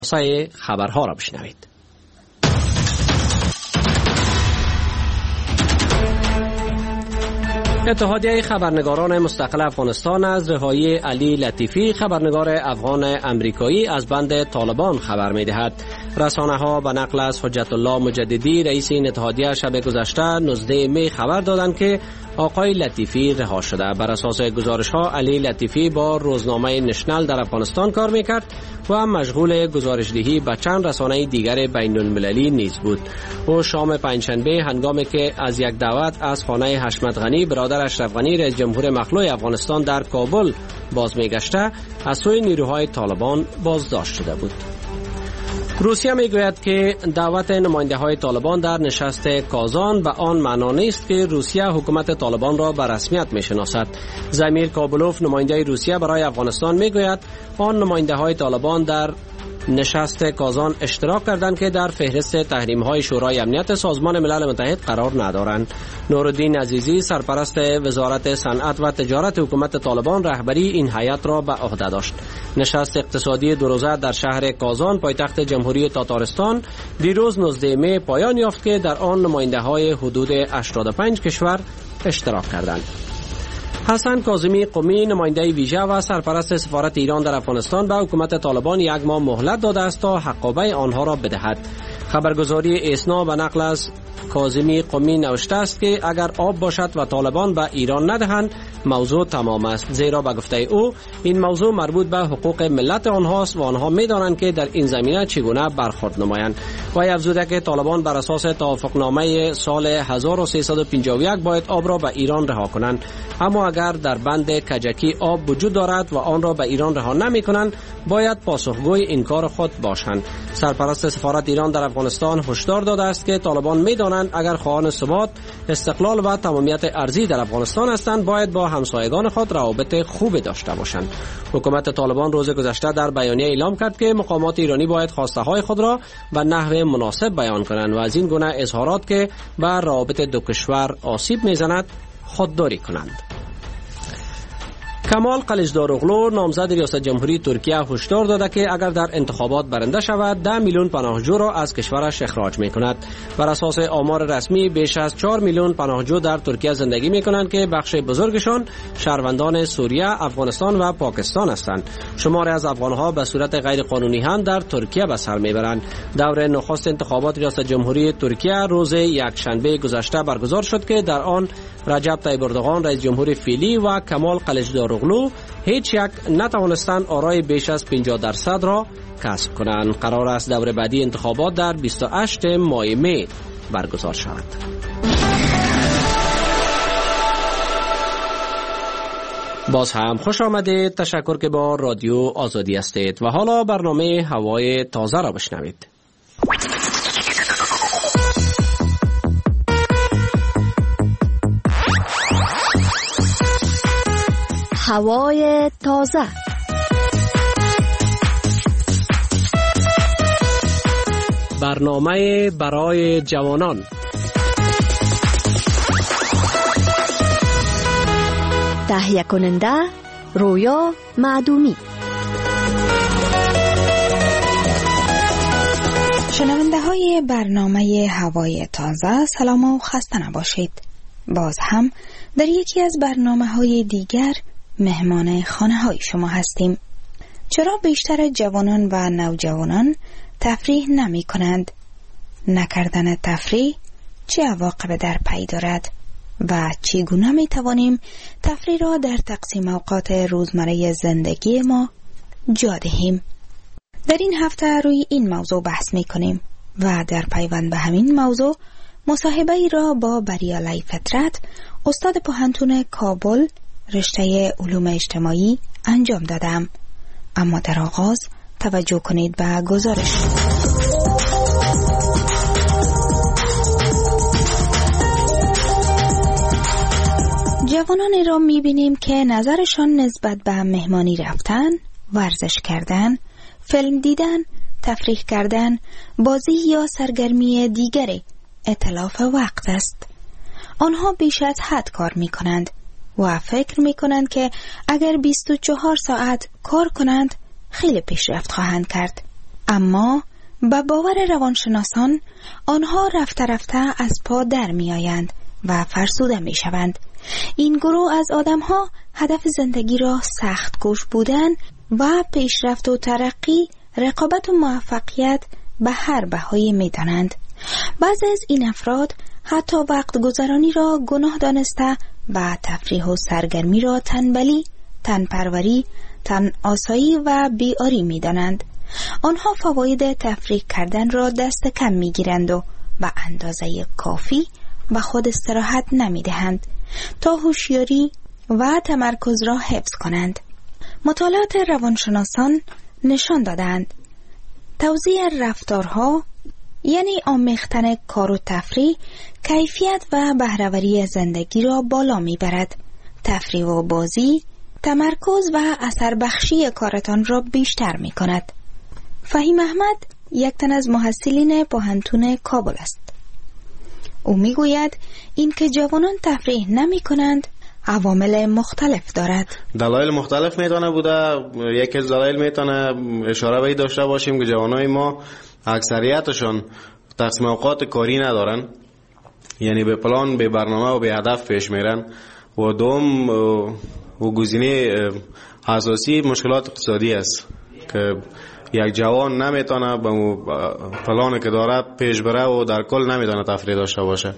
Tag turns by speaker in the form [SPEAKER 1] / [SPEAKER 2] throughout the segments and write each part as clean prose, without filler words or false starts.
[SPEAKER 1] خلاصه خبرها را بشنوید. اتحادیه خبرنگاران مستقل افغانستان از رهایی علی لطیفی خبرنگار افغان امریکایی از بند طالبان خبر می‌دهد. رسانه‌ها به نقل از حجت الله مجددی رئیس این اتحادیه شب گذشته 19 می خبر دادند که آقای لطیفی رها شده. بر اساس گزارش‌ها علی لطیفی با روزنامه نشنل در افغانستان کار می‌کرد و مشغول گزارش‌دهی به چند رسانه دیگر بین‌المللی نیز بود. او شام پنجشنبه هنگامی که از یک دعوت از خانه حشمت غنی برادر اشرف غنی رئیس جمهور مخلوع افغانستان در کابل باز می‌گشته از سوی نیروهای طالبان بازداشت شده بود. روسیه میگوید که دعوت نماینده‌های طالبان در نشست کازان به آن معنا نیست که روسیه حکومت طالبان را به رسمیت میشناسد. زمیر کابلوف نماینده روسیه برای افغانستان میگوید آن نماینده‌های طالبان در نشست کازان اشتراک کردند که در فهرست تحریم‌های شورای امنیت سازمان ملل متحد قرار ندارند. نورالدین عزیزی سرپرست وزارت صنعت و تجارت حکومت طالبان رهبری این هیئت را به عهده داشت. نشست اقتصادی دو روزه در شهر کازان پایتخت جمهوری تاتارستان دیروز 19 می پایان یافت که در آن نماینده‌های حدود 85 کشور اشتراک کردند. حسن کاظمی قمی نماینده ویژه و سرپرست سفارت ایران در افغانستان به حکومت طالبان 1 ماه مهلت داده است تا حقابه آنها را بدهد. خبرگزاری اسنا به نقل از کاظمی قمی نوشته است که اگر آب باشد و طالبان به ایران ندهند موضوع تمام است، زیرا به گفته او این موضوع مربوط به حقوق ملت آنهاست و آنها می‌دانند که در این زمینه چگونه برخورد نمایند. و افزوده که طالبان بر اساس توافقنامه سال 1351 باید آب را به ایران رها کنند، اما اگر در بند کجکی آب وجود دارد و آن را به ایران رها نمی‌کنند باید پاسخگوی این کار خود باشند. سرپرست سفارت ایران در افغانستان هشدار داده است که طالبان می‌دانند اگر خواهان ثبات، استقلال و تمامیت ارضی در افغانستان هستند باید با همسایگان خود روابط خوب داشته باشند. حکومت طالبان روز گذشته در بیانیه اعلام کرد که مقامات ایرانی باید خواسته‌های خود را به نحو مناسب بیان کنند و از این گونه اظهارات که به روابط دو کشور آسیب می‌زند خودداری کنند. کمال قلیچداروغلو نامزد ریاست جمهوری ترکیه هشدار داده که اگر در انتخابات برنده شود 10 میلیون پناهجو را از کشورش اخراج می‌کند. بر اساس آمار رسمی بیش از 4 میلیون پناهجو در ترکیه زندگی می‌کنند که بخش بزرگشان شهروندان سوریه، افغانستان و پاکستان هستند. شماری از افغان‌ها به صورت غیر قانونی هم در ترکیه به سر می‌برند. دور نخست انتخابات ریاست جمهوری ترکیه روز یکشنبه گذشته برگزار شد که در آن رجب طیب اردوغان رئیس جمهور فعلی و کمال قلیچداروغلو هیچ یک نتوانستند آرای بیش از 50% را کسب کنند. قرار است دور بعدی انتخابات در 28 ماه می برگزار شود. باز هم خوش آمدید. تشکر که با رادیو آزادی هستید و حالا برنامه هوای تازه را بشنوید.
[SPEAKER 2] هوای تازه.
[SPEAKER 1] برنامه برای جوانان.
[SPEAKER 2] تهیه کننده رویا معدومی.
[SPEAKER 3] شنونده های برنامه هوای تازه سلام و خسته نباشید. باز هم در یکی از برنامه های دیگر مهمان خانه های شما هستیم. چرا بیشتر جوانان و نوجوانان تفریح نمی کنند؟ نکردن تفریح چه عواقب در پی دارد؟ و چگونه می توانیم تفریح را در تقسیم اوقات روزمره زندگی ما جا دهیم؟ در این هفته روی این موضوع بحث می کنیم و در پیوند به همین موضوع مصاحبه ای را با بریالی فطرت استاد پوهنتون کابل رشته علوم اجتماعی انجام دادم. اما در آغاز توجه کنید به گزارش. جوانانی را می‌بینیم که نظرشان نسبت به مهمانی رفتن، ورزش کردن، فیلم دیدن، تفریح کردن، بازی یا سرگرمی دیگری اتلاف وقت است. آنها بیش از حد کار می‌کنند و فکر می‌کنند که اگر 24 ساعت کار کنند خیلی پیشرفت خواهند کرد. اما به باور روانشناسان آنها رفته رفته از پا در می آیند و فرسوده می شوند. این گروه از آدمها هدف زندگی را سخت کوش بودن و پیشرفت و ترقی، رقابت و موفقیت به هر بهایی می دانند. بعضی از این افراد حتی وقت گذرانی را گناه دانسته و تفریح و سرگرمی را تنبلی، تنپروری، تن آسایی و بیاری می دانند. آنها فواید تفریح کردن را دست کم می گیرند و به اندازه کافی و خود استراحت نمی دهند تا هوشیاری و تمرکز را حفظ کنند. مطالعات روانشناسان نشان دادند توزیع رفتارها، یعنی آمیختن کار و تفریح، کیفیت و بهره‌وری زندگی را بالا می برد. تفریح و بازی تمرکز و اثر بخشی کارتان را بیشتر می کند. فهیم احمد یک تن از محصلین پوهنتون کابل است. او می گوید این که جوانان تفریح نمی کنند عوامل مختلف دارد.
[SPEAKER 4] دلایل مختلف میتونه بوده. یکی از دلایل میتونه اشاره به این داشته باشیم که جوانای ما اکثریتشون تقسیم اوقات کاری ندارن، یعنی به پلان، به برنامه و به هدف پیش میرن. و دوم و گزینه اساسی مشکلات اقتصادی است که یک جوان نمیتونه به پلانی که داره پیش بره و در کل نمیتونه تفریح داشته باشه.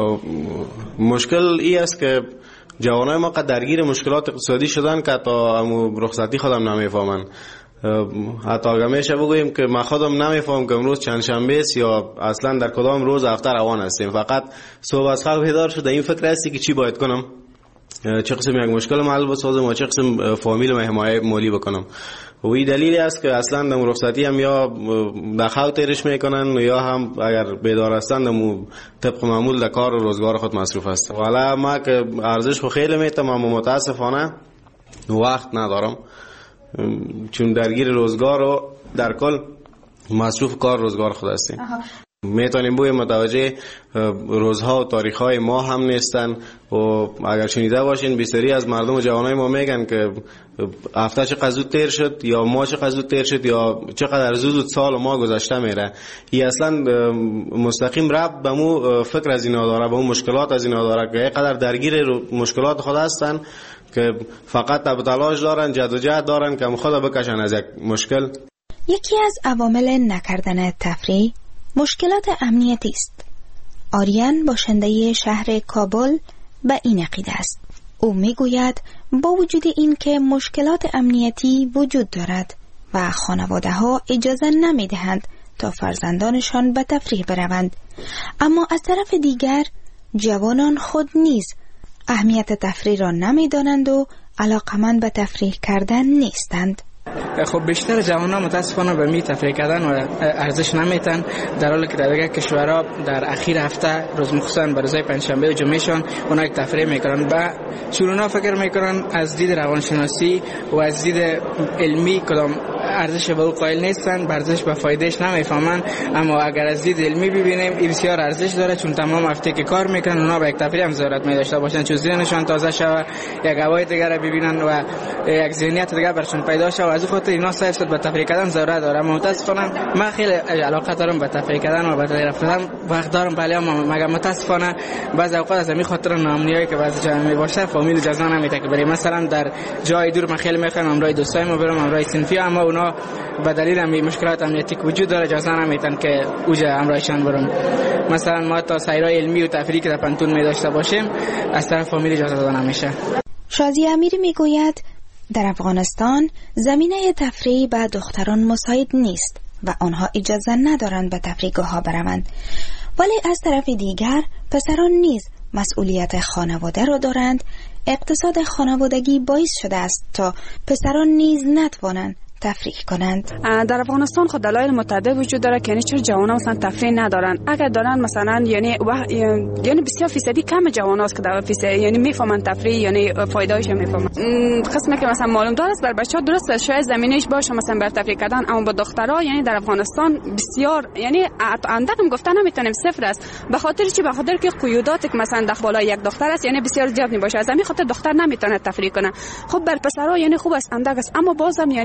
[SPEAKER 4] مشکل ای است که جوانای ما قد درگیر مشکلات اقتصادی شدن که تا رخصتی خودم نمیفهمن. حتی اگر میشه بگوییم که من خودم نمیفهم که امروز چند شنبه است یا اصلا در کدام روز هفته روان هستیم. فقط صبح از خواب بیدار شده این فکر هستی که چی باید کنم، چه قسم یک مشکل محل بسازم و چه قسم فامیل و حمایت مالی بکنم. و این دلیلی است که اصلا در رخصتی هم یا در خواب تیرش میکنن یا هم اگر بیدار هستند طبق معمول در کار و روزگار خود مصروف هستند. حالا ما که ارزش خو خیلی میتم اما متاسفانه وقت ندارم، چون درگیر روزگار و در کل مصروف کار روزگار خود هستیم. میتونیم بوی متوجه روزها و تاریخهای ما هم نیستن. و اگر شنیده باشین بسیاری از مردم و جوانای ما میگن که هفته چقدر زود تیر شد یا ماه چقدر زود تیر شد یا چقدر زود سال ما گذشته میره. این اصلا مستقیم ربط به مو فکر از اینا داره، به مو مشکلات از اینا داره که اینقدر درگیر مشکلات خود هستن که فقط تب تلاش دارن، جد و جهد دارن که خود بکشن از یک مشکل.
[SPEAKER 3] یکی از عوامل نکردن تفریح مشکلات امنیتی است. آریان باشنده شهر کابل به این عقیده است. او میگوید با وجود این که مشکلات امنیتی وجود دارد و خانواده ها اجازه نمی دهند تا فرزندانشان به تفریح بروند، اما از طرف دیگر جوانان خود نیز اهمیت تفریح را نمی دانند و علاقمند به تفریح کردن نیستند.
[SPEAKER 5] خب بیشتر جوانان متاسفانه به می تفریح کردن و ارزش نمیتن، در حالی که در دیگر کشورها در اخیر هفته روز مخصوصا به روزهای پنجشنبه و جمعهشان اونا یک تفریح میکنن. با چورونا فکر میکنن از دید روانشناسی و از دید علمی کدام ارزش به او قائل نیستن، ارزش به فایدهش نمیفهمن. اما اگر از دید علمی ببینیم این بسیار ارزش داره، چون تمام هفته که کار میکنن اونا به یک تفریح هم ضرورت می داشته باشن، چون ذهنشان تازه شوه، یک هوای دیگر رو ببینن و یک ذهنیت دیگر برشون پیدا شه و از خاطر اینا صرف به تفریح کردن ضرورت داره. متاسفانه من خیلی علاقه دارم به تفریح کردن و به تفریح رفتن، وقت دارم، ولی مگر متاسفانه بعضی اوقات از همین خاطر ناامنیایی که بعضی جا میباشه فامیل اجازه نمیده که بریم. مثلا در جای دور من خیلی میخوام امرای دوستایم برم، امرای صنفی، اما اونا به دلیل همین مشکلات امنیتی که وجود داره اجازه نمیدن که اوجا امرایشان برم. مثلا ما تا سیرای علمی و تفریحی که در پنتون می داشته باشیم از طرف فامیل اجازه داده نمیشه.
[SPEAKER 3] شازی امیری میگوید در افغانستان زمینه تفریح به دختران مساعد نیست و آنها اجازه ندارند به تفریحگاه‌ها بروند، ولی از طرف دیگر پسران نیز مسئولیت خانواده را دارند. اقتصاد خانوادگی باعث شده است تا پسران نیز نتوانند تفریح کنند.
[SPEAKER 6] در افغانستان خود دلایل متعدد وجود داره که چرا جوانان مثلا تفریح ندارن. اگر دارن مثلا یعنی بسیار فیصدی کم جواناست که در فیصد یعنی میفهمن تفریح یعنی فایده‌اش میفهمن. قسمی که مثلا معلوم داره بر بچه‌ها درست شاید زمینه‌اش باشه مثلا بر تفریح کردن، اما با دخترها یعنی در افغانستان بسیار یعنی اندکم گفتن نمیتونیم صفر است. به خاطر چی؟ به خاطر که قیودات که مثلا در بالای یک دختر است یعنی بسیار زیاد میباشه، از همین خاطر دختر نمیتونه تفریح کنه. خب بر پسرها یعنی خوب است اندک است، اما بازم یعنی نسبت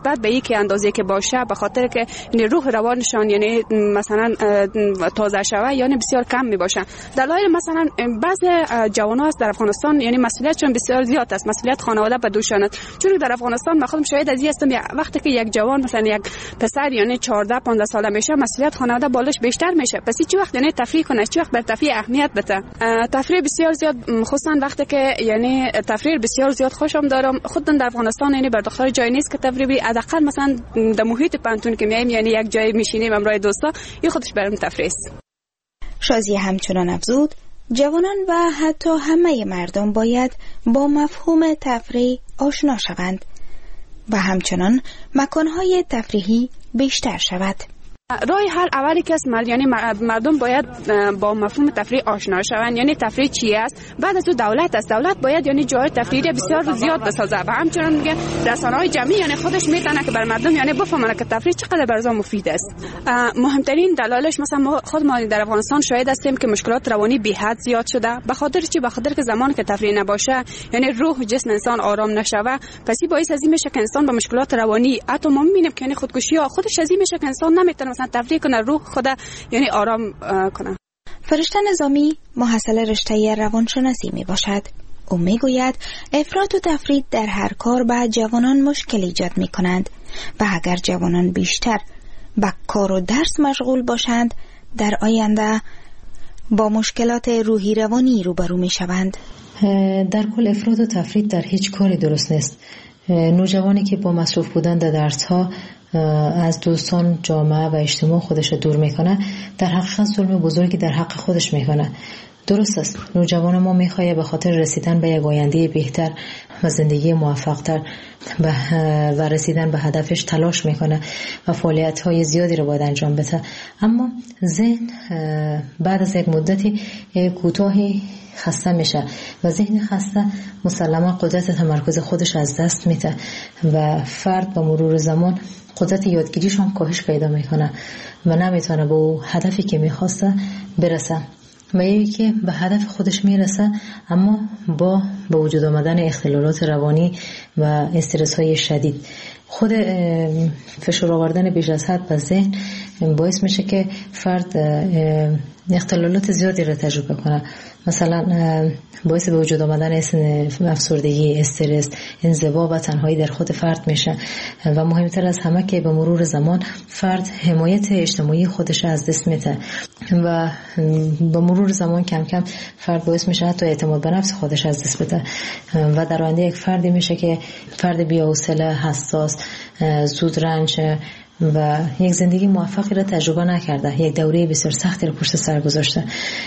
[SPEAKER 6] نسبت به یک اندازه که باشه، به خاطر که روح روانشان یعنی مثلا تازه شوه یعنی بسیار کم می باشه. دلایل مثلا بعضی جوانان است در افغانستان یعنی مسئولیتشون بسیار زیاد است، مسئولیت خانواده به دوشان است. چون در افغانستان من خودم شاهد از این هستم، وقتی که یک جوان مثلا یک پسر یعنی 14 15 ساله میشه، مسئولیت خانواده بالش بیشتر میشه. پس چه وقت یعنی تفریح کنه، چه وقت بر تفریح اهمیت بده. تفریح بسیار زیاد، خصوصا وقتی که یعنی تفریح بسیار زیاد خوشم دارم. خودم در افغانستان یعنی بر دختر جای نیست که تفریحی، حداقل مثلا در محیط پانتون که میایم یعنی یک جای میشینیم همراه دوستا، این خودش برام تفریح است.
[SPEAKER 3] شازیه همچنان افزود جوانان و حتی همه مردم باید با مفهوم تفریح آشنا شوند و همچنان مکانهای تفریحی بیشتر شود.
[SPEAKER 6] راه حل اولی که یعنی مردم باید با مفهوم تفریح آشنا شوند، یعنی تفریح چی است. بعد از دولت است، دولت باید یعنی جای تفریحی بسیار زیاد بسازه و همچنان میگه رسانه‌های جمعی یعنی خودش میتونه که بر مردم یعنی بفهمونه که تفریح چقدر برای مفید است. مهمترین دلایلش مثلا خود ما در افغانستان شاهد هستیم که مشکلات روانی بی حد زیاد شده. به خاطر چی؟ به خاطر که زمانی که تفریح نباشه یعنی روح و جسم انسان آرام نشوه، پس این باعث از این میشه که انسان با مشکلات روانی حتی ما میبینیم که یعنی خودکشی ها خودش از این میشه که انسان نمیتونه تفریح کنه، روح خدا یعنی آرام کنه.
[SPEAKER 3] فرشته نظامی محصل رشته روانشناسی می باشد. او می گوید افراط و تفرید در هر کار به جوانان مشکل ایجاد می کنند و اگر جوانان بیشتر به کار و درس مشغول باشند در آینده با مشکلات روحی روانی روبرو می شوند.
[SPEAKER 7] در کل افراط و تفرید در هیچ کاری درست نیست. نوجوانی که با مصروف بودن در درس‌ها از دوستان، جامعه و اجتماع خودش دور میکنه، در حقیقت ظلم بزرگی در حق خودش میکنه. درست است نوجوان ما میخواد به خاطر رسیدن به یک آینده بهتر و زندگی موفق‌تر و رسیدن به هدفش تلاش میکنه و فعالیت‌های زیادی رو باید انجام بده، اما ذهن بعد از یک مدتی کوتاهی خسته میشه و ذهن خسته مسلما قدرت تمرکز خودش از دست میده و فرد با مرور زمان قدرت یادگیریش هم کاهش پیدا میکنه و نمیتونه به اون هدفی که میخواسته برسه و یکی که به هدف خودش میرسه اما با به وجود آمدن اختلالات روانی و استرس های شدید، خود فشار آوردن بیش از حد به ذهن باعث میشه که فرد اختلالات زیادی را تجربه کنه. مثلا باعث به وجود آمدن افسردگی، استرس، انزوا و تنهایی در خود فرد میشه و مهمتر از همه که به مرور زمان فرد حمایت اجتماعی خودش از دست میده و به مرور زمان کم کم فرد باعث میشه حتی اعتماد به نفس خودش از دست بده و در آینده یک فردی میشه که فرد بی‌حوصله، حساس، زود رنج و یک زندگی موفقی را تجربه نکرده، یک دوره بسیار سختی را پشت سر گذاشته،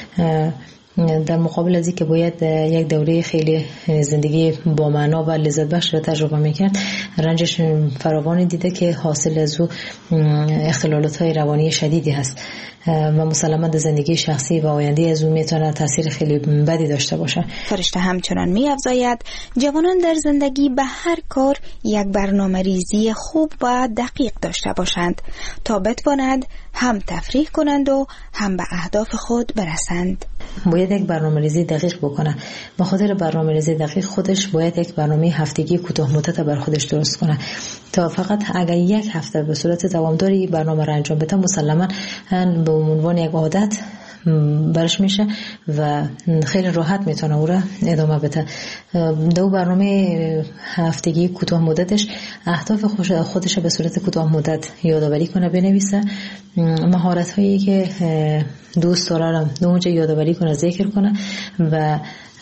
[SPEAKER 7] در مقابل از اینکه باید یک دوره خیلی زندگی با معنا و لذت بخش را تجربه میکرد، رنجش فراوانی دیده که حاصل از او اختلالات های روانی شدیدی هست و مسلماً در زندگی شخصی و آینده از او میتونه تاثیر خیلی بدی داشته باشه.
[SPEAKER 3] فرشته همچنان می‌افزاید جوانان در زندگی به هر کار یک برنامه ریزی خوب و دقیق داشته باشند تا بتوانند هم تفریح کنند و هم به اهداف خود برسند.
[SPEAKER 7] باید یک برنامه‌ریزی دقیق بکنه. به خاطر برنامه‌ریزی دقیق خودش باید یک برنامه هفتگی کوتاه مدت بر خودش درست کنه تا فقط اگر یک هفته به صورت دوامداری برنامه را انجام بده مسلماً به عنوان یک عادت برش میشه و خیلی راحت میتونه او را ادامه بده. دو برنامه هفتگی کوتاه مدتش اهداف خودش به صورت کوتاه مدت یادآوری کنه، بنویسه، مهارت هایی که دوست داره رو اونجا یادآوری کنه، ذکر کنه و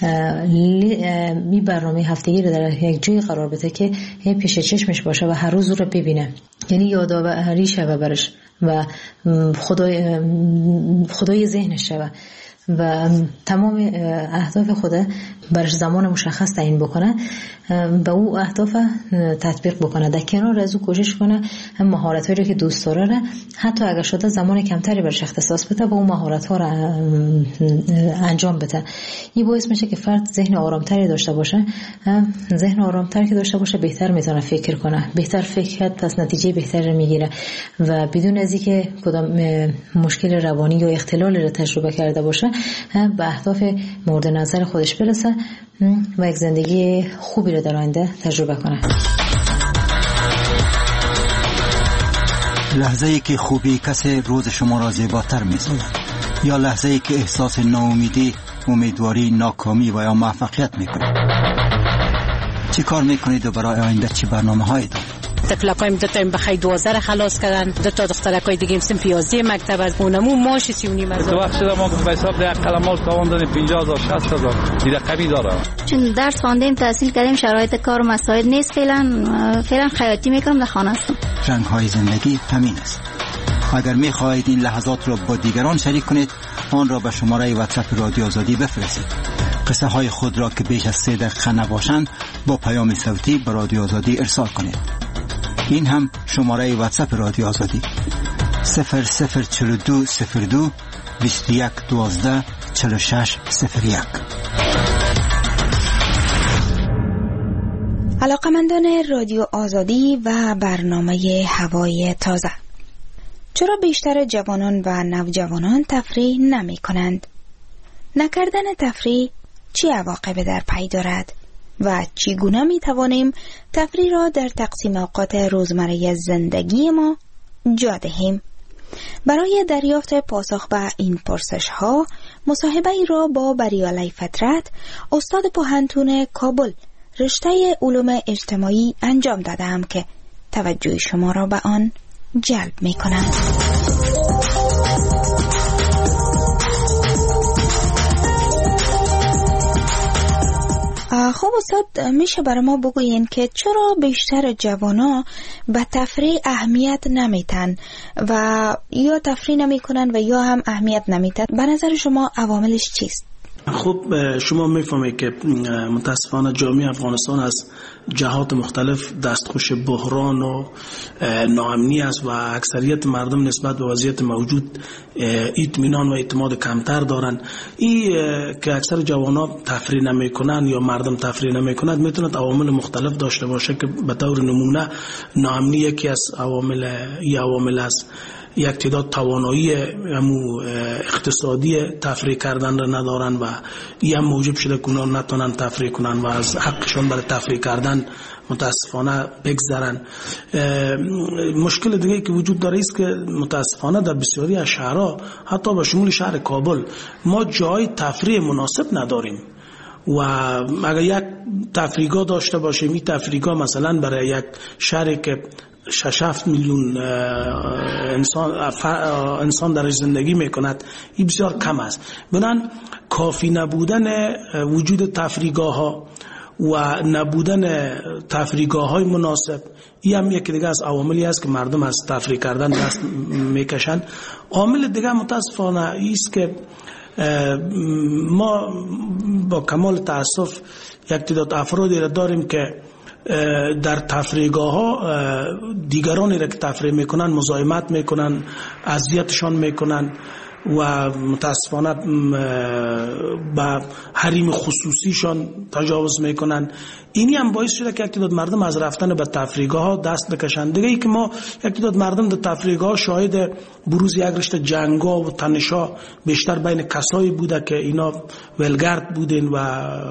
[SPEAKER 7] این برنامه هفتگی رو در یک جای قرار بده که پیش چشمش باشه و هر روز رو ببینه، یعنی یادآوری شوه برش و خدای ذهنش شوه و تمام اهداف خود برش زمان مشخص تعیین بکنه و او اهداف تطبیق بکنه، در کنار از او کوشش کنه مهارت‌هایی رو که دوست داره حتی اگر شده زمان کمتری برش اختصاص بده و اون مهارت‌ها رو انجام بده. این باعث میشه که فرد ذهن آرامتری داشته باشه. ذهن آرامتری که داشته باشه بهتر میتونه فکر کنه، بهتر فکر کرد پس نتیجه بهتری میگیره و بدون از اینکه کدام مشکل روانی یا اختلالی رو تجربه کرده باشه به اهداف مورد نظر خودش برسه و یک زندگی خوبی رو در آینده تجربه کنه.
[SPEAKER 8] لحظه‌ای که خوبی کسی روز شما را زیباتر می‌سازد، یا لحظه‌ای که احساس ناامیدی، امیدواری، ناکامی و یا موفقیت می‌کنید. چی کار می‌کنید و برای آینده چی برنامه‌هایی دارید؟
[SPEAKER 9] تفلقایم دو تا بخای 12 خلاص کردن، دو تا دخترکای دیگه هم سن 11 مکتب از اونمو ماش 39 هزار.
[SPEAKER 10] تو وقت ما به حساب ده قلماش تاوان دادیم 50000 60000 دی رقمی داره.
[SPEAKER 11] چون درس خواندیم تحصیل کردیم شرایط کار و مسائل نیست، فعلا خیاطی میکنم در خانه هستم.
[SPEAKER 8] رنگ‌های زندگی همین است. اگر می‌خواهید این لحظات را با دیگران شریک کنید، آن را به شماره واتساپ رادیو آزادی بفرستید. قصه های خود را که بیش از 3 دقیقه نباشند با پیام صوتی به رادیو آزادی ارسال کنید. این هم شماره واتساپ رادیو آزادی 004202 2112 4601.
[SPEAKER 3] علاقمندان رادیو آزادی و برنامه هوای تازه، چرا بیشتر جوانان و نوجوانان تفریح نمی کنند؟ نکردن تفریح چه عواقبی در پی دارد و چگونه می توانیم تفریح را در تقسیم اوقات روزمره زندگی ما جا دهیم؟ برای دریافت پاسخ به این پرسش ها مصاحبه ای را با بریالی فطرت، استاد پوهنتون کابل رشته علوم اجتماعی انجام دادم که توجه شما را به آن جلب می کنند. خب استاد، میشه برای ما بگوین که چرا بیشتر جوانا به تفریح اهمیت نمیتن و یا تفریح نمیکنن و یا هم اهمیت نمیتن؟ به نظر شما عواملش چیست؟
[SPEAKER 12] خب شما میفهمید که متاسفانه جامعه افغانستان از جهات مختلف دستخوش بحران و ناامنی است و اکثریت مردم نسبت به وضعیت موجود اطمینان و اعتماد کمتر دارن. این که اکثر جوانان تفریح نمیکنن یا مردم تفریح نمیکنند میتونه عوامل مختلف داشته باشه که به طور نمونه ناامنی یکی از عوامل است. یک تعداد توانایی اقتصادی تفریح کردن را ندارن و این هم موجب شده که اونا نتونن تفریح کنن و از حقشون برای تفریح کردن متاسفانه بگذرن. مشکل دیگه که وجود داره است که متاسفانه در بسیاری از شهرها حتی به شمول شهر کابل ما جای تفریح مناسب نداریم و اگر یک تفریحگاه داشته باشیم، این تفریحگاه مثلا برای یک شهری که 6-7 میلیون انسان در زندگی میکند این بسیار کم است. بنابراین کافی نبودن وجود تفریحگاه ها و نبودن تفریحگاه های مناسب این هم یکی دیگه از عواملی است که مردم از تفریح کردن دست میکشند. عامل دیگه متاسفانه است که ما با کمال تاسف یک تعداد افرادی را داریم که در تفریحگاه ها دیگرانی را که تفریح میکنن مزاحمت میکنن، اذیتشان میکنن و متاسفانه با حریم خصوصیشان تجاوز میکنن. اینی هم باعث شده که یک تعداد مردم از رفتن به تفریحگاه ها دست بکشند. دیگه ای که ما یک تعداد مردم در تفریحگاه شاهد بروز یک رشته جنگا و تنشا بیشتر بین کسایی بوده که اینا ولگرد بودن و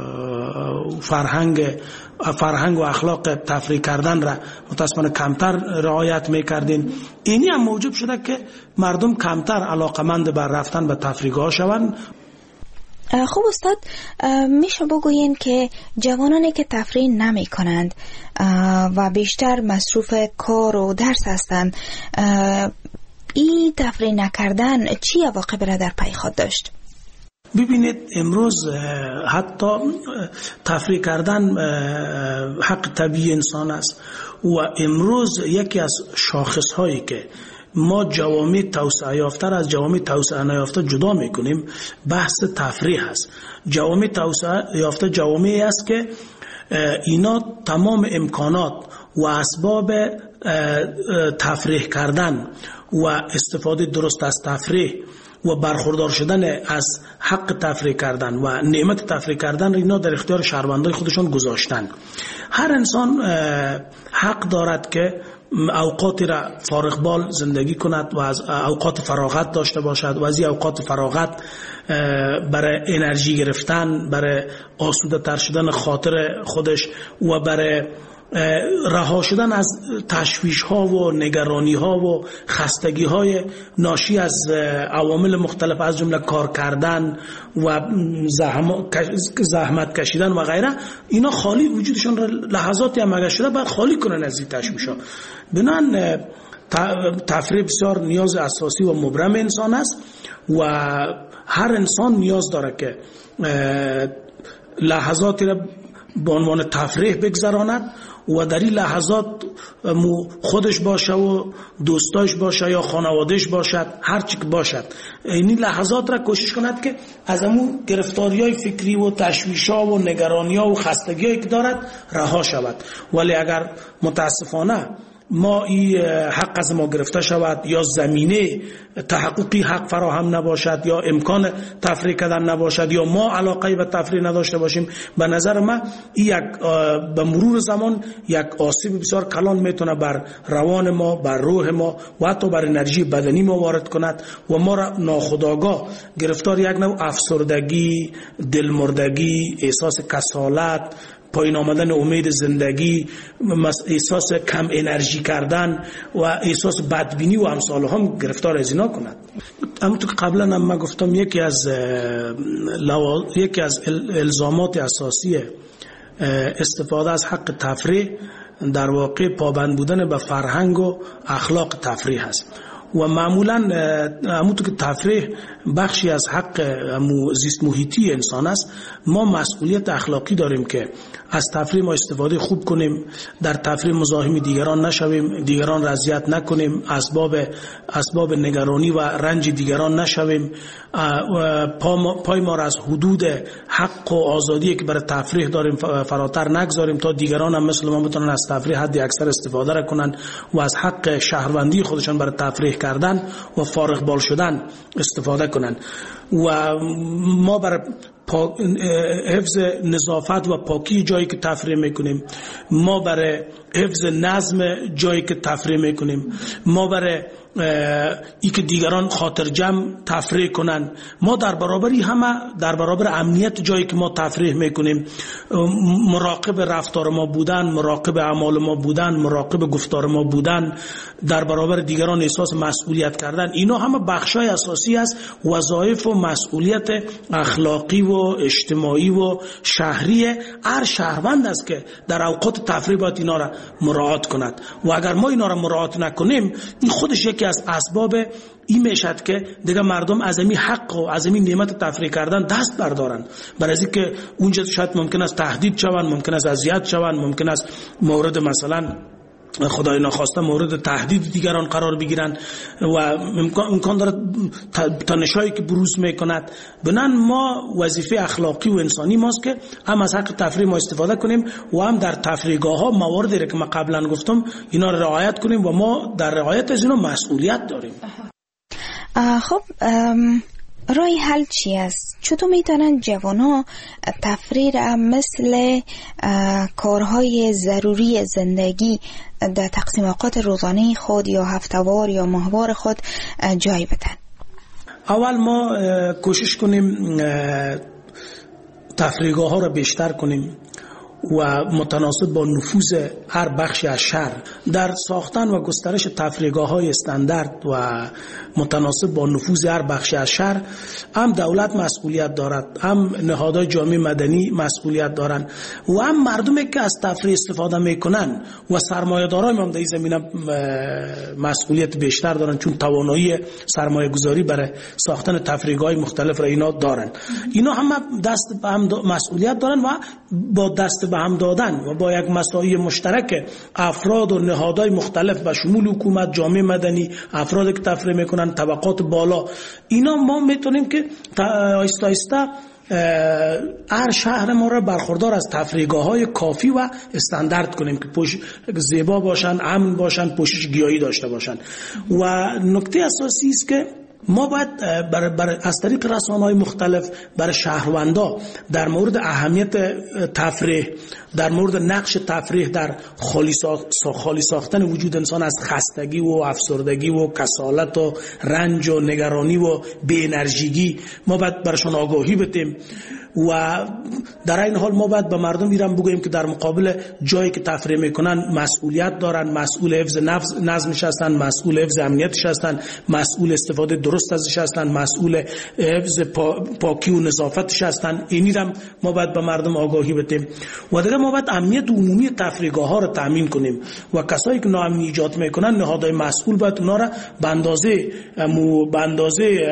[SPEAKER 12] فرهنگ و اخلاق تفریح کردن را متاسفانه کمتر رعایت میکردین. اینی هم موجب شده که مردم کمتر علاقمند بر رفتن به تفریحگاه شوند.
[SPEAKER 3] خب استاد، میشه بگوین که جوانانی که تفریح نمی کنند و بیشتر مصروف کار و درس هستند، این تفریح نکردن چی عواقب را در پی خود داشت؟
[SPEAKER 12] ببینید امروز حتی تفریح کردن حق طبیعی انسان است و امروز یکی از شاخص هایی که ما جوامع توسعه یافته از جوامع توسعه نیافته جدا میکنیم بحث تفریح است. جوامع توسعه یافته جوامعی است که اینا تمام امکانات و اسباب تفریح کردن و استفاده درست از تفریح و برخوردار شدن از حق تفریح کردن و نعمت تفریح کردن اینا در اختیار شهروندان خودشون گذاشتن. هر انسان حق دارد که اوقاتی را فارغ بال زندگی کند و از اوقات فراغت داشته باشد و از این اوقات فراغت برای انرژی گرفتن، برای آسوده تر شدن خاطر خودش و برای رها شدن از تشویش ها و نگرانی ها و خستگی های ناشی از عوامل مختلف از جمله کار کردن و زحمت کشیدن و غیره، اینا خالی وجودشون را لحظاتی هم اگر شده باید خالی کنن از این تشویش ها. بنان تفریح بسیار نیاز اساسی و مبرم انسان است و هر انسان نیاز داره که لحظاتی را به عنوان تفریح بگذراند و در این لحظات خودش باشه و دوستاش باشه یا خانوادهش باشد، هر چی که باشد، این لحظات را کوشش کند که از همون گرفتاری‌های فکری و تشویش‌ها و نگرانی‌ها و خستگی‌هایی که دارد رها شود. ولی اگر متاسفانه ما این حق از ما گرفته شود یا زمینه تحققی حق فراهم نباشد یا امکان تفریح کردن نباشد یا ما علاقه به تفریح نداشته باشیم، به نظر من این به مرور زمان یک آسیب بسیار کلان میتونه بر روان ما، بر روح ما و حتی بر انرژی بدنی ما وارد کند و ما را ناخودآگاه گرفتار یک نوع افسردگی، دلمردگی، احساس کسالت، پایین آمدن امید زندگی، احساس کم انرژی کردن و احساس بدبینی و امثال هم گرفتار از اینا کند. همونطور که قبلا هم من گفتم یکی از الزامات اساسی استفاده از حق تفریح در واقع پابند بودن به فرهنگ و اخلاق تفریح است و معمولا همونطور که تفریح بخشی از حق زیست محیطی انسان است، ما مسئولیت اخلاقی داریم که از تفریح ما استفاده خوب کنیم، در تفریح مزاحم دیگران نشویم، دیگران را اذیت نکنیم، اسباب نگرانی و رنج دیگران نشویم، پای ما را از حدود حق و آزادی که برای تفریح داریم فراتر نگذاریم تا دیگران هم مثل ما بتونن از تفریح حد اکثر استفاده را کنن و از حق شهروندی خودشان برای تفریح کردن و فارغ بال شدن استفاده کنن و ما برای حفظ نظافت و پاکی جایی که تفریح میکنیم، ما برای حفظ نظم جایی که تفریح میکنیم، ما برای ای که دیگران خاطر جمع تفریح کنن، ما در برابر امنیت جایی که ما تفریح میکنیم مراقب رفتار ما بودن، مراقب اعمال ما بودن، مراقب گفتار ما بودن، در برابر دیگران احساس مسئولیت کردن، اینا همه بخشای اساسی است وظایف و مسئولیت اخلاقی و اجتماعی و شهری هر شهروند است که در اوقات تفریح باید اینا را مراعات کند و اگر ما اینا را مراعات نکنیم این خودش یکی از اسباب این میشد که دیگه مردم از این حق و از این نعمت تفریح کردن دست بردارن، برای اینکه اونجا شاید ممکن است تهدید شوند، ممکن است اذیت شوند، ممکن است مورد مثلا خدای ناخواسته مورد تهدید دیگران قرار بگیرن و امکان داره تنشایی که بروز میکند. بنان ما وظیفه اخلاقی و انسانی ماست که هم از حق تفریح ما استفاده کنیم و هم در تفریحگاه ها مواردی که ما قبلا گفتم اینا رو رعایت کنیم و ما در رعایت از اینا مسئولیت داریم.
[SPEAKER 3] خب رای حل چی است؟ چطور میتونن جوانها تفریح را مثل کارهای ضروری زندگی در تقسیم اوقات روزانه خود یا هفته‌وار یا ماهوار خود جای بدن؟
[SPEAKER 12] اول ما کوشش کنیم تفریحگاه ها را بیشتر کنیم و متناسب با نفوذ هر بخشی از شهر در ساختن و گسترش تفریحگاه های استاندارد و متناسب با نفوذ هر بخشی از شهر هم دولت مسئولیت دارد، هم نهادهای جامعه مدنی مسئولیت دارند و هم مردمی که از تفریح استفاده میکنن و سرمایه‌داران هم در این زمینه مسئولیت بیشتر دارن چون توانایی سرمایه گذاری برای ساختن تفریحگاه مختلف را اینا دارن. اینا هم دست به هم مسئولیت دارن و با دست به هم دادن و با یک مساعی مشترک افراد و نهادهای مختلف به شمول حکومت، جامعه مدنی، افرادی که تفریح میکنن، طبقات بالا، اینا ما میتونیم که آهسته آهسته هر شهر ما را برخوردار از تفریحگاه‌های کافی و استاندارد کنیم که زیبا باشن، امن باشن، پوشش گیاهی داشته باشن. و نکته اساسی است که ما باید از طریق رسانه‌های مختلف برای شهروندا در مورد اهمیت تفریح در مورد نقش تفریح در خالی ساختن وجود انسان از خستگی و افسردگی و کسالت و رنج و نگرانی و بی انرژیگی ما باید برشان آگاهی بدیم و در این حال ما باید به مردم ایران بگوییم که در مقابل جایی که تفریح میکنن مسئولیت دارن، مسئول حفظ نظمش هستن، مسئول حفظ امنیتش هستن، مسئول استفاده درست ازش هستن، مسئول حفظ پاکی و نظافتش هستن. اینی هم ما باید به مردم آگاهی بدیم و دیگه ما باید امنیت عمومی تفریحگاه ها رو تامین کنیم و کسایی که ناامنی ایجاد میکنن نهادهای مسئول باید اونا را به اندازه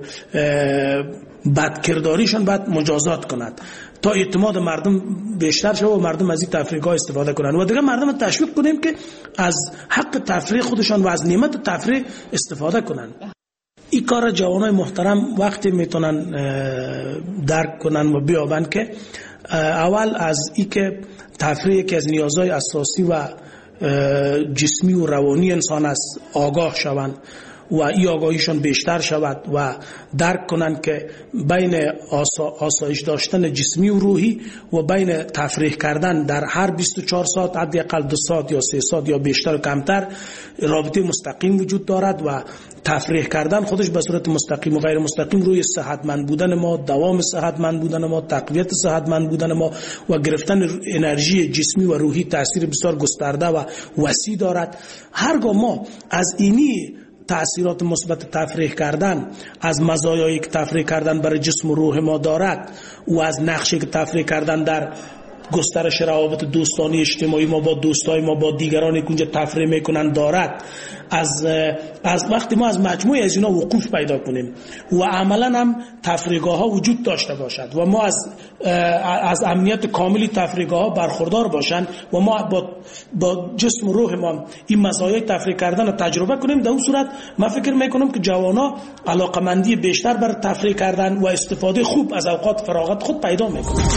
[SPEAKER 12] بدکرداریشان باید مجازات کند تا اعتماد مردم بیشتر شود و مردم از این تفریحگاه استفاده کنند و دیگه مردم تشویق کنیم که از حق تفریح خودشان و از نعمت تفریح استفاده کنند. این کار جوانای محترم وقتی میتونن درک کنن و بیابن که اول از این که تفریح یکی از نیازهای اساسی و جسمی و روانی انسان است آگاه شوند و این آگاهیشون بیشتر شود و درک کنند که بین آسایش داشتن جسمی و روحی و بین تفریح کردن در هر 24 ساعت حداقل 2 ساعت یا 3 ساعت یا بیشتر و کمتر رابطه مستقیم وجود دارد و تفریح کردن خودش به صورت مستقیم و غیر مستقیم روی صحتمند بودن ما، دوام صحتمند بودن ما، تقویت صحتمند بودن ما و گرفتن انرژی جسمی و روحی تاثیر بسیار گسترده و وسیع دارد. هرگاه ما از اینی تأثیرات مثبت تفریح کردن، از مزایایی که تفریح کردن برای جسم و روح ما دارد و از نقشی که تفریح کردن در گسترش روابط دوستانی اجتماعی ما با دوستای ما با دیگرانی که اونجا تفریح میکنن دارد، از وقتی ما از مجموعه از اینا وقوف پیدا کنیم و عملا هم تفریحگاه ها وجود داشته باشد و ما از امنیت کاملی تفریحگاه ها برخوردار باشند و ما با جسم و روح ما این مزایای تفریح کردن رو تجربه کنیم، در اون صورت من فکر میکنم که جوانا علاقمندی بیشتر بر تفریح کردن و استفاده خوب از اوقات فراغت خود پیدا میکنند.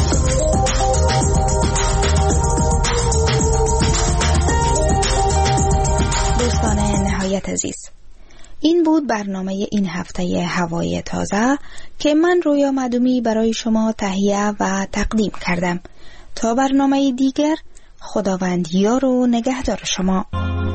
[SPEAKER 3] دوستان نهایت عزیز، این بود برنامه این هفته هوای تازه که من رویا معدومی برای شما تهیه و تقدیم کردم. تا برنامه دیگر، خداوند یار و نگهدار شما.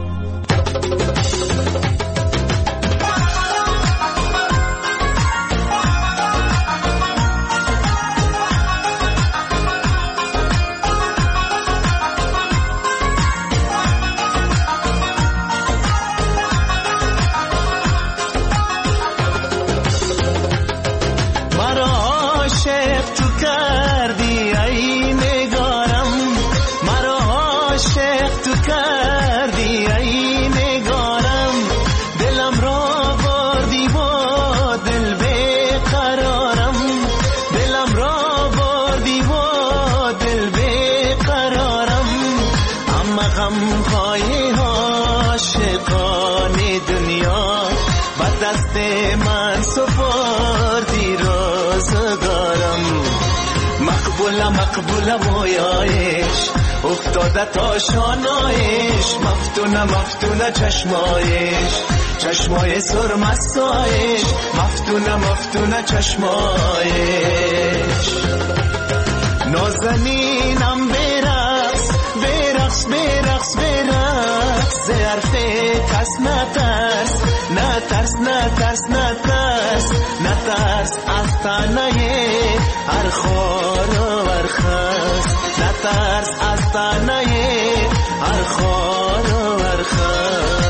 [SPEAKER 13] مقبول مویایش افتاده تا شانایش، مفتونه چشمای سرمستایش، مفتونه چشمایش. نازنینم برقص ز حرف کس نترس از تنه هر خار و ورخست، نترس از تنه هر خار و ورخست.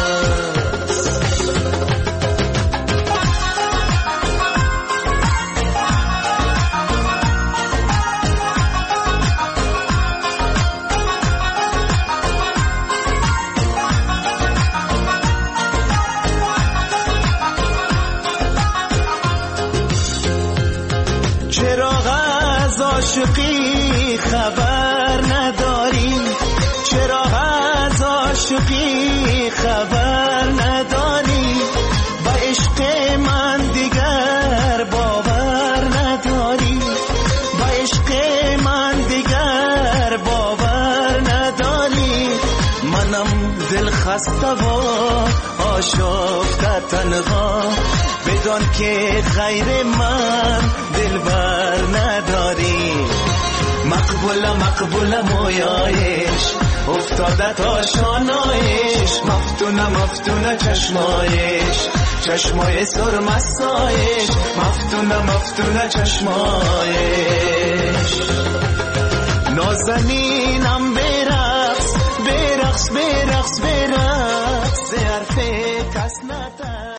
[SPEAKER 13] عاشقی خبر نداری، چرا از عاشقی خبر نداری، با عشق من دیگر باور نداری، با عشق من دیگر باور نداری. منم دل خسته و آشفته تنها، بدان که غیر من دلبر نداری. مقبول مویایش افتاده تا شانایش مفتونه چشمایش چشمای سرمستایش مفتونه چشمایش نازنینم برقص ز حرف کس نده